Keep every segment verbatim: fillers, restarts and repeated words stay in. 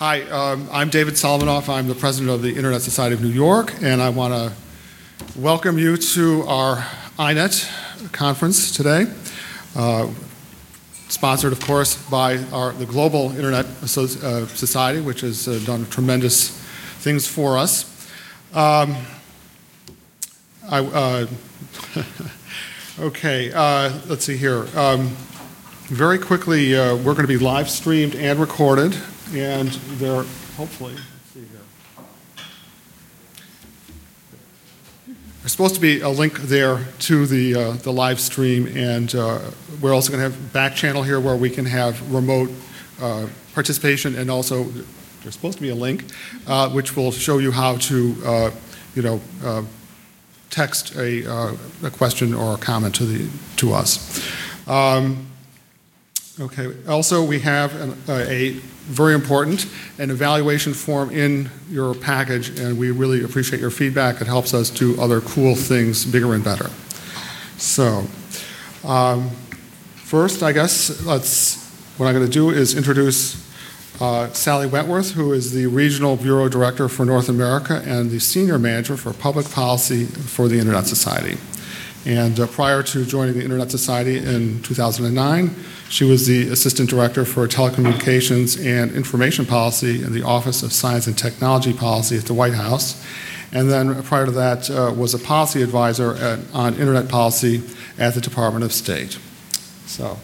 Hi, um, I'm David Solomonoff. I'm the president of the Internet Society of New York, and I want to welcome you to our I NET conference today, uh, sponsored, of course, by our, the Global Internet Associ uh, Society, which has uh, done tremendous things for us. Um, I, uh, okay, uh, let's see here. Um, very quickly, uh, we're going to be live streamed and recorded. And there, hopefully, let's see here. There's supposed to be a link there to the uh, the live stream, and uh, we're also going to have back channel here where we can have remote uh, participation, and also there's supposed to be a link uh, which will show you how to, uh, you know, uh, text a, uh, a question or a comment to the to us. Um, okay. Also, we have an, uh, a very important, an evaluation form in your package, and we really appreciate your feedback. It helps us do other cool things bigger and better. So, um, first, I guess, let's, what I'm going to do is introduce uh, Sally Wentworth, who is the Regional Bureau Director for North America and the Senior Manager for Public Policy for the Internet Society. And uh, prior to joining the Internet Society in two thousand nine, she was the Assistant Director for Telecommunications and Information Policy in the Office of Science and Technology Policy at the White House. And then prior to that uh, was a policy advisor at, on Internet policy at the Department of State. So.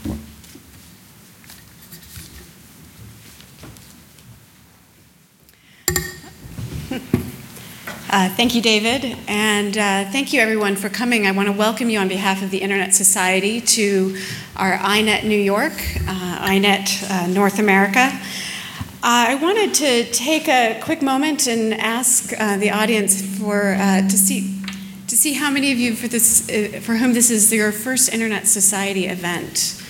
Uh, thank you, David, and uh, thank you, everyone, for coming. I want to welcome you on behalf of the Internet Society to our I NET New York, uh, I NET uh, North America. Uh, I wanted to take a quick moment and ask uh, the audience for uh, to see to see how many of you for this uh, for whom this is your first Internet Society event.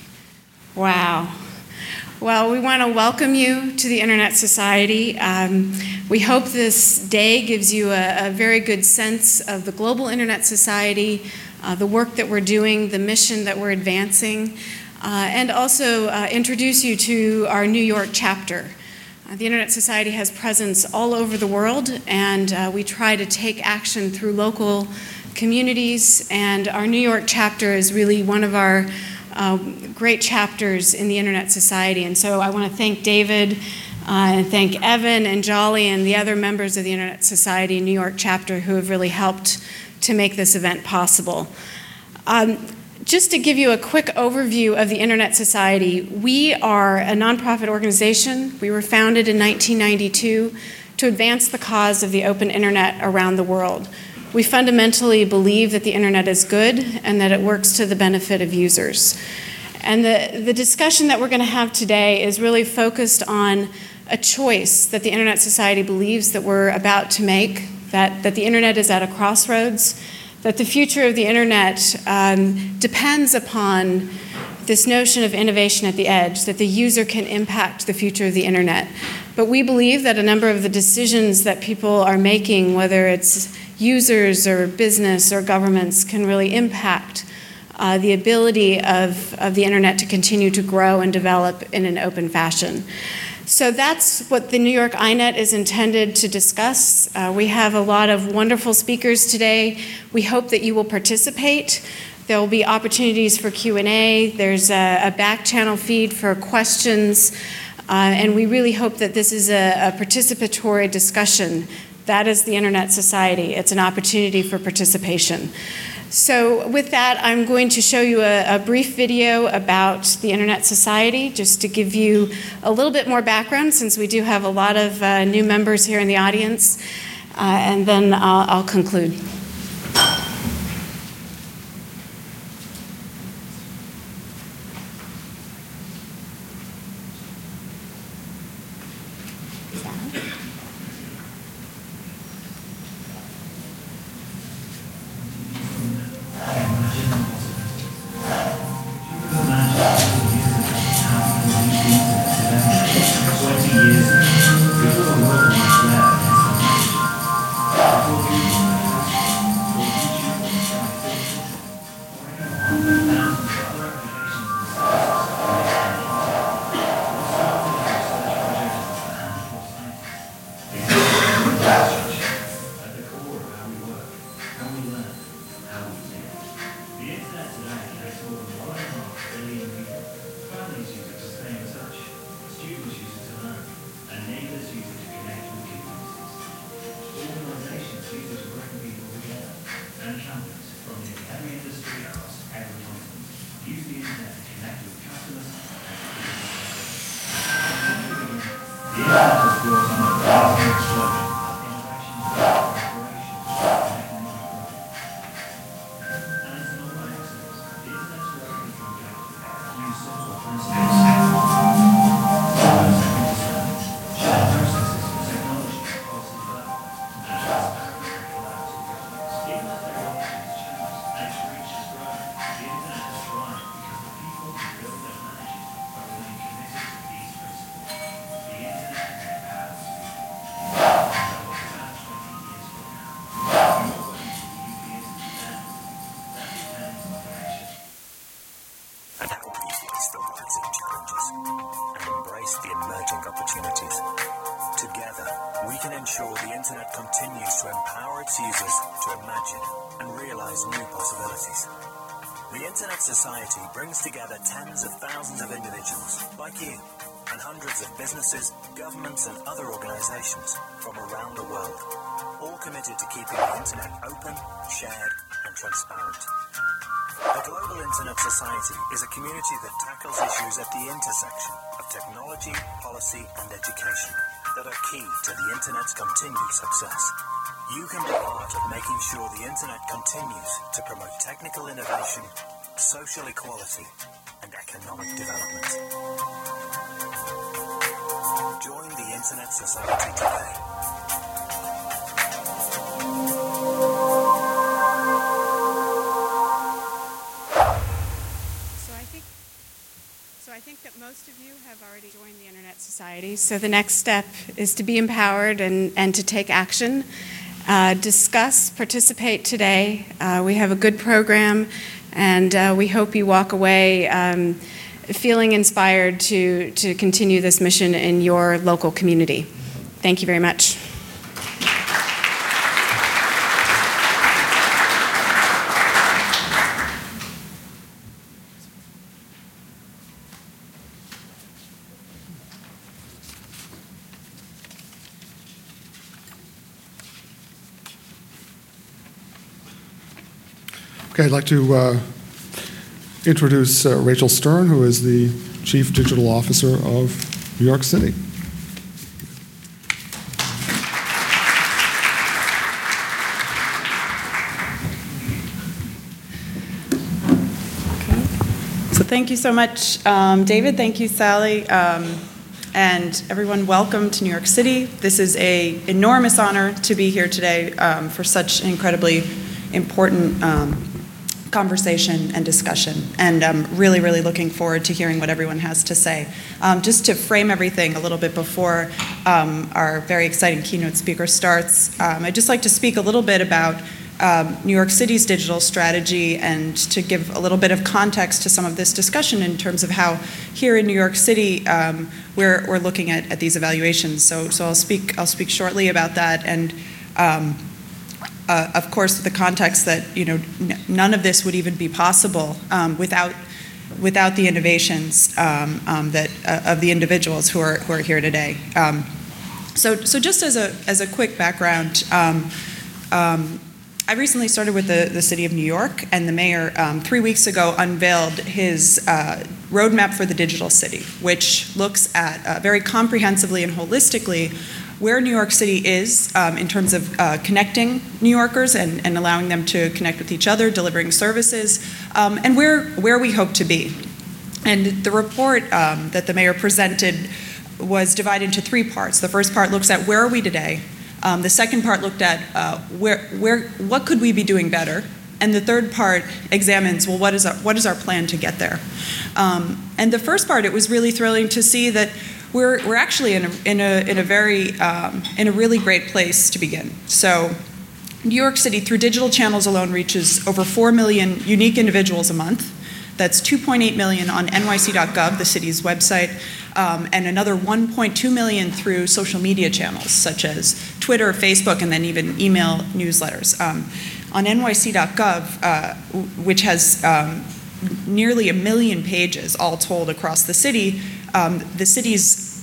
Wow. Well, we want to welcome you to the Internet Society. Um, we hope this day gives you a, a very good sense of the Global Internet Society, uh, the work that we're doing, the mission that we're advancing, uh, and also uh, introduce you to our New York chapter. Uh, the Internet Society has presence all over the world, and uh, we try to take action through local communities, and our New York chapter is really one of our Uh, great chapters in the Internet Society. And so I want to thank David uh, and thank Evan and Jolly and the other members of the Internet Society New York chapter who have really helped to make this event possible. Um, just to give you a quick overview of the Internet Society, we are a nonprofit organization. We were founded in nineteen ninety-two to advance the cause of the open Internet around the world. We fundamentally believe that the Internet is good and that it works to the benefit of users. And the, the discussion that we're going to have today is really focused on a choice that the Internet Society believes that we're about to make, that, that the Internet is at a crossroads, that the future of the Internet um, depends upon this notion of innovation at the edge, that the user can impact the future of the Internet. But we believe that a number of the decisions that people are making, whether it's users or business or governments, can really impact uh, the ability of, of the Internet to continue to grow and develop in an open fashion. So that's what the New York I NET is intended to discuss. Uh, we have a lot of wonderful speakers today. We hope that you will participate. There will be opportunities for Q and A. There's a, a back channel feed for questions. Uh, and we really hope that this is a, a participatory discussion. That is the Internet Society. It's an opportunity for participation. So with that, I'm going to show you a, a brief video about the Internet Society, just to give you a little bit more background, since we do have a lot of uh, new members here in the audience. Uh, and then I'll, I'll conclude. Society brings together tens of thousands of individuals like you and hundreds of businesses, governments and other organizations from around the world, all committed to keeping the internet open, shared and transparent. The Global Internet Society is a community that tackles issues at the intersection of technology, policy and education that are key to the internet's continued success. You can be part of making sure the internet continues to promote technical innovation, social equality and economic development. Join the Internet Society today. So I think, so I think that most of you have already joined the Internet Society. So the next step is to be empowered and, and to take action. Uh, discuss, participate today. Uh, we have a good program. And uh, we hope you walk away um, feeling inspired to, to continue this mission in your local community. Thank you very much. Okay, I'd like to uh, introduce uh, Rachel Stern, who is the Chief Digital Officer of New York City. So thank you so much, um, David. Thank you, Sally. Um, and everyone, welcome to New York City. This is an enormous honor to be here today um, for such an incredibly important um, conversation and discussion, and I'm really, really looking forward to hearing what everyone has to say. Um, just to frame everything a little bit before um, our very exciting keynote speaker starts, um, I'd just like to speak a little bit about um, New York City's digital strategy and to give a little bit of context to some of this discussion in terms of how here in New York City um, we're, we're looking at, at these evaluations. So, so I'll speak, I'll speak shortly about that, and um, Uh, of course, the context that you know n none of this would even be possible um, without without the innovations um, um, that uh, of the individuals who are who are here today. Um, so, so just as a as a quick background, um, um, I recently started with the the City of New York, and the mayor um, three weeks ago unveiled his uh, roadmap for the digital city, which looks at uh, very comprehensively and holistically where New York City is um, in terms of uh, connecting New Yorkers and, and allowing them to connect with each other, delivering services, um, and where, where we hope to be. And the report um, that the mayor presented was divided into three parts. The first part looks at where are we today. Um, the second part looked at uh, where, where, what could we be doing better. And the third part examines, well, what is our, what is our plan to get there? Um, and the first part, it was really thrilling to see that We're, we're actually in a, in a, in a very, um, in a really great place to begin. So New York City, through digital channels alone, reaches over four million unique individuals a month. That's two point eight million on N Y C dot gov, the city's website, um, and another one point two million through social media channels, such as Twitter, Facebook, and then even email newsletters. Um, on N Y C dot gov, uh, which has um, nearly a million pages all told across the city, Um, the city's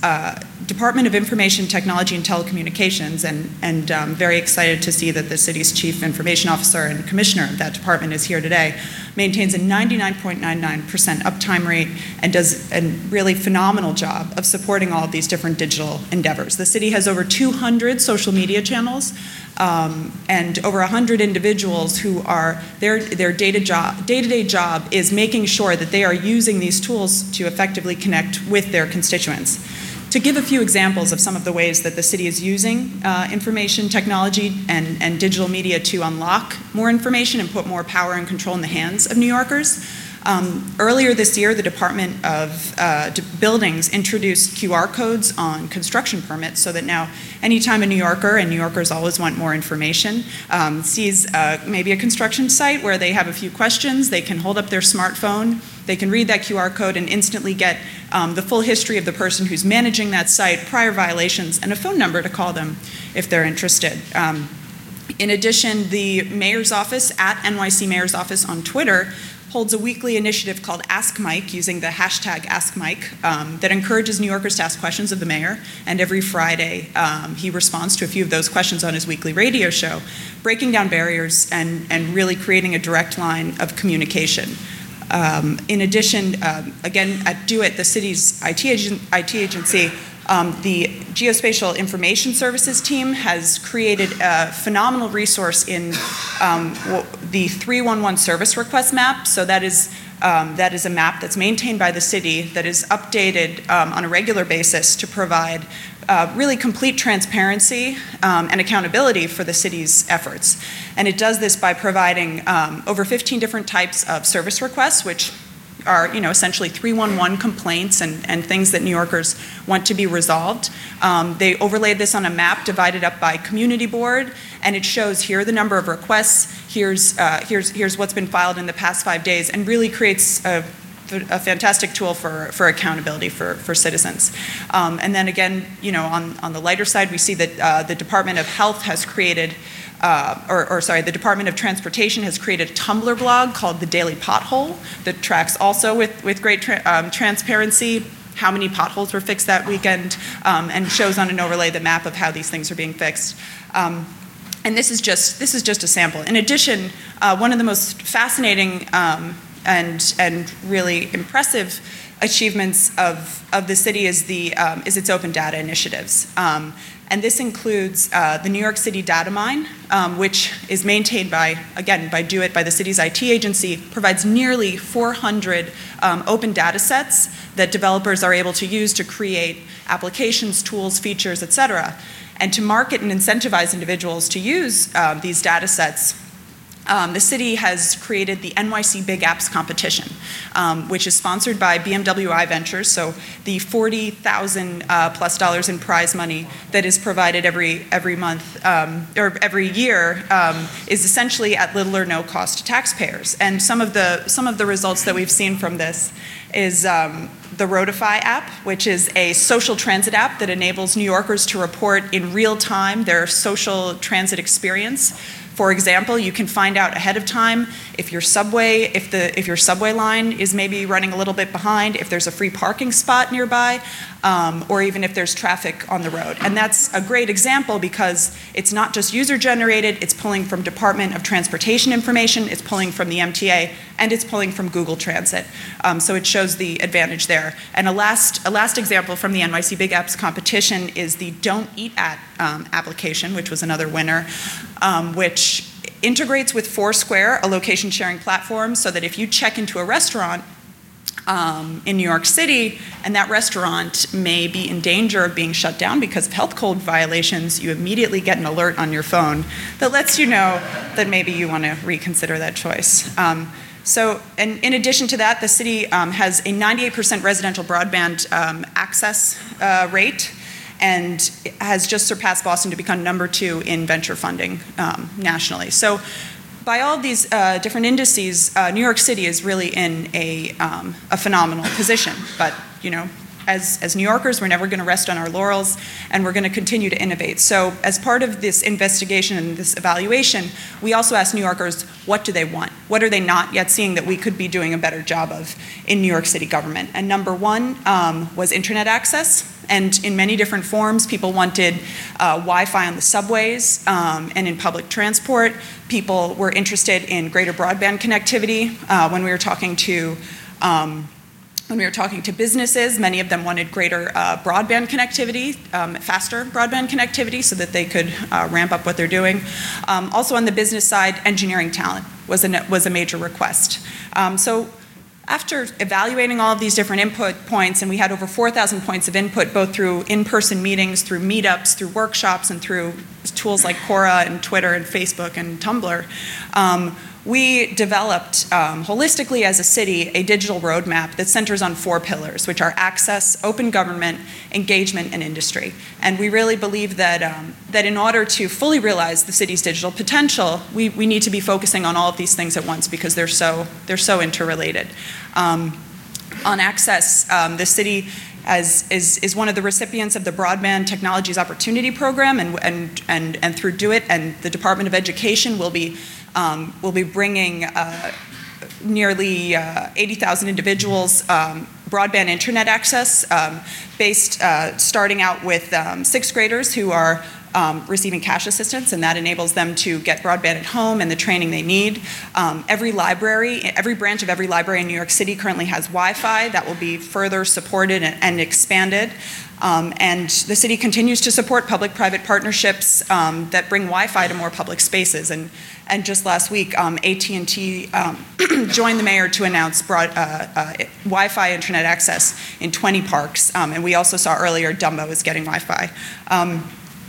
uh, Department of Information Technology and Telecommunications, and, and um, very excited to see that the city's Chief Information Officer and Commissioner of that department is here today, maintains a ninety-nine point nine nine percent uptime rate and does a really phenomenal job of supporting all of these different digital endeavors. The city has over two hundred social media channels um, and over one hundred individuals who are, their, their day-to job, day-to-day job is making sure that they are using these tools to effectively connect with their constituents. To give a few examples of some of the ways that the city is using uh, information technology and, and digital media to unlock more information and put more power and control in the hands of New Yorkers. Um, earlier this year, the Department of uh, Buildings introduced Q R codes on construction permits so that now anytime a New Yorker, and New Yorkers always want more information, um, sees uh, maybe a construction site where they have a few questions, they can hold up their smartphone, they can read that Q R code and instantly get um, the full history of the person who's managing that site, prior violations, and a phone number to call them if they're interested. Um, in addition, the mayor's office, at N Y C Mayor's Office on Twitter, holds a weekly initiative called Ask Mike, using the hashtag Ask Mike, um, that encourages New Yorkers to ask questions of the mayor. And every Friday, um, he responds to a few of those questions on his weekly radio show, breaking down barriers and, and really creating a direct line of communication. Um, in addition, um, again, at Do It, the city's I T, agent, I T agency, um, the Geospatial Information Services team has created a phenomenal resource in um, the three one one service request map. So that is, um, that is a map that's maintained by the city that is updated um, on a regular basis to provide Uh, really complete transparency um, and accountability for the city's efforts. And it does this by providing um, over fifteen different types of service requests, which are, you know, essentially three one one complaints and, and things that New Yorkers want to be resolved. Um, they overlaid this on a map divided up by community board, and it shows here the number of requests, here's, uh, here's, here's what's been filed in the past five days, and really creates a a fantastic tool for, for accountability for, for citizens. Um, and then again, you know, on, on the lighter side, we see that uh, the Department of Health has created, uh, or, or sorry, the Department of Transportation has created a Tumblr blog called The Daily Pothole that tracks also with, with great tra um, transparency how many potholes were fixed that weekend, um, and shows on an overlay the map of how these things are being fixed. Um, and this is just, this is just a sample. In addition, uh, one of the most fascinating um, and and really impressive achievements of, of the city is the um, is its open data initiatives. Um, and this includes uh, the New York City Data Mine, um, which is maintained by, again, by Do It, by the city's I T agency, provides nearly four hundred um, open data sets that developers are able to use to create applications, tools, features, et cetera. And to market and incentivize individuals to use um, these data sets, Um, the city has created the N Y C Big Apps competition, um, which is sponsored by B M W i Ventures. So the forty thousand uh, plus dollars in prize money that is provided every every month um, or every year um, is essentially at little or no cost to taxpayers. And some of the some of the results that we've seen from this is um, the Roadify app, which is a social transit app that enables New Yorkers to report in real time their social transit experience. For example, you can find out ahead of time if your subway, if the if your subway line is maybe running a little bit behind, if there's a free parking spot nearby, um, or even if there's traffic on the road. And that's a great example because it's not just user generated, it's pulling from Department of Transportation information, it's pulling from the M T A, and it's pulling from Google Transit. Um, so it shows the advantage there. And a last, a last example from the N Y C Big Apps competition is the Don't Eat At um, application, which was another winner, um, which integrates with Foursquare, a location sharing platform, so that if you check into a restaurant um, in New York City and that restaurant may be in danger of being shut down because of health code violations, you immediately get an alert on your phone that lets you know that maybe you want to reconsider that choice. Um, So, and in addition to that, the city um, has a ninety-eight percent residential broadband um, access uh, rate, and has just surpassed Boston to become number two in venture funding um, nationally. So, by all of these uh, different indices, uh, New York City is really in a, um, a phenomenal position. But, you know, as, as New Yorkers, we're never going to rest on our laurels, and we're going to continue to innovate. So as part of this investigation and this evaluation, we also asked New Yorkers, what do they want? What are they not yet seeing that we could be doing a better job of in New York City government? And number one um, was internet access. And in many different forms, people wanted uh, Wi-Fi on the subways um, and in public transport. People were interested in greater broadband connectivity. Uh, when we were talking to um, when we were talking to businesses, many of them wanted greater uh, broadband connectivity, um, faster broadband connectivity, so that they could uh, ramp up what they're doing. Um, also on the business side, engineering talent was a was a major request. Um, so. After evaluating all of these different input points, and we had over four thousand points of input, both through in-person meetings, through meetups, through workshops, and through tools like Quora and Twitter and Facebook and Tumblr, um, we developed um, holistically as a city a digital roadmap that centers on four pillars, which are access, open government, engagement, and industry. And we really believe that, um, that in order to fully realize the city's digital potential, we, we need to be focusing on all of these things at once because they're so, they're so interrelated. Um, on access, um, the city as, is, is one of the recipients of the Broadband Technologies Opportunity Program, and, and, and, and through Do It, and the Department of Education will be Um, we'll be bringing uh, nearly uh, eighty thousand individuals um, broadband internet access, um, based uh, starting out with um, sixth graders who are um, receiving cash assistance, and that enables them to get broadband at home and the training they need. Um, every library, every branch of every library in New York City currently has Wi-Fi that will be further supported and, and expanded. Um, and the city continues to support public-private partnerships um, that bring Wi-Fi to more public spaces. And, and just last week, um, A T and T um, joined the mayor to announce broad, uh, uh, Wi-Fi internet access in twenty parks. Um, and we also saw earlier Dumbo is getting Wi-Fi. Um,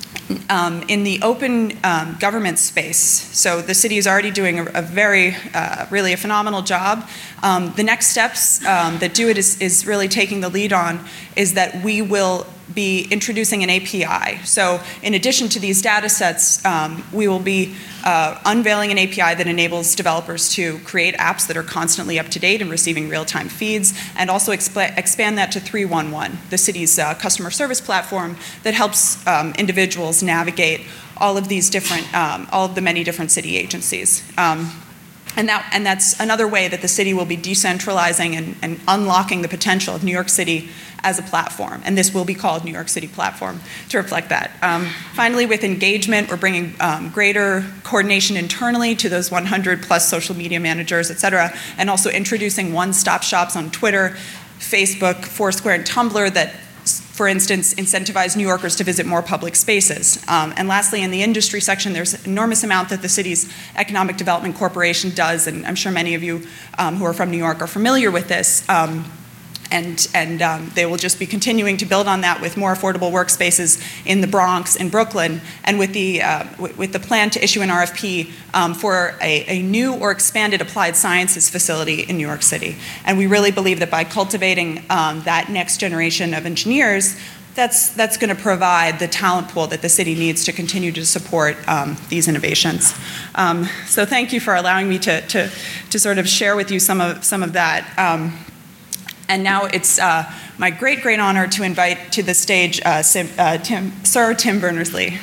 Um, in the open um, government space, so the city is already doing a, a very, uh, really a phenomenal job. Um, the next steps um, that Do It is, is really taking the lead on is that we will be introducing an A P I. So in addition to these data sets, um, we will be uh, unveiling an A P I that enables developers to create apps that are constantly up to date and receiving real-time feeds, and also exp expand that to three one one, the city's uh, customer service platform that helps um, individuals navigate all of these different, um, all of the many different city agencies. Um, And, that, and that's another way that the city will be decentralizing and, and unlocking the potential of New York City as a platform. And this will be called New York City Platform to reflect that. Um, finally, with engagement, we're bringing um, greater coordination internally to those one hundred plus social media managers, et cetera, and also introducing one-stop shops on Twitter, Facebook, Foursquare, and Tumblr that, for instance, incentivize New Yorkers to visit more public spaces. Um, and lastly, in the industry section, there's an enormous amount that the city's Economic Development Corporation does, and I'm sure many of you um, who are from New York are familiar with this. Um, and and um, they will just be continuing to build on that with more affordable workspaces in the Bronx and Brooklyn, and with the, uh, with the plan to issue an R F P um, for a, a new or expanded applied sciences facility in New York City. And we really believe that by cultivating um, that next generation of engineers, that's, that's going to provide the talent pool that the city needs to continue to support um, these innovations. Um, so thank you for allowing me to, to, to sort of share with you some of, some of that. Um, And now it's uh, my great, great honor to invite to the stage uh, Sim, uh, Tim, Sir Tim Berners-Lee.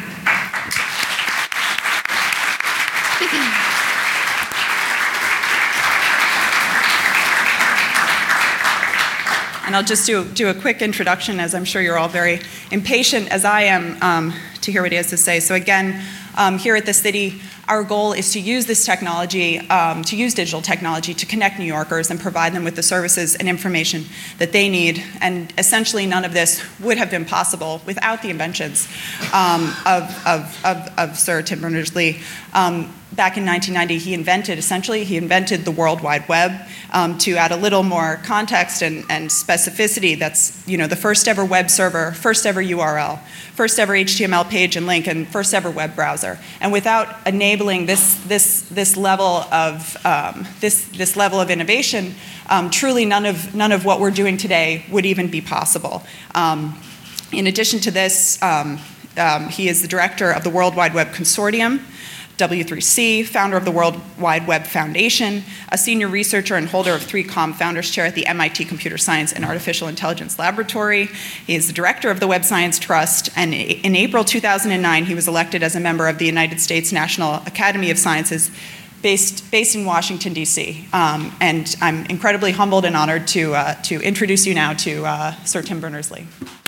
And I'll just do, do a quick introduction, as I'm sure you're all very impatient, as I am, um, to hear what he has to say. So again, um, here at the city, our goal is to use this technology, um, to use digital technology to connect New Yorkers and provide them with the services and information that they need. And essentially none of this would have been possible without the inventions um, of, of, of, of Sir Tim Berners-Lee. Um, back in nineteen ninety, he invented, essentially, he invented the World Wide Web. Um, to add a little more context and, and specificity, that's, you know, the first ever web server, first ever U R L, first ever H T M L page and link, and first ever web browser. And without enabling this, this, this level of, um, this, this level of innovation, um, truly none of, none of what we're doing today would even be possible. Um, in addition to this, um, um, he is the director of the World Wide Web Consortium. W three C, founder of the World Wide Web Foundation, a senior researcher and holder of three COM Founders Chair at the M I T Computer Science and Artificial Intelligence Laboratory. He is the director of the Web Science Trust, and in April two thousand nine, he was elected as a member of the United States National Academy of Sciences based, based in Washington, D C. Um, and I'm incredibly humbled and honored to, uh, to introduce you now to uh, Sir Tim Berners-Lee.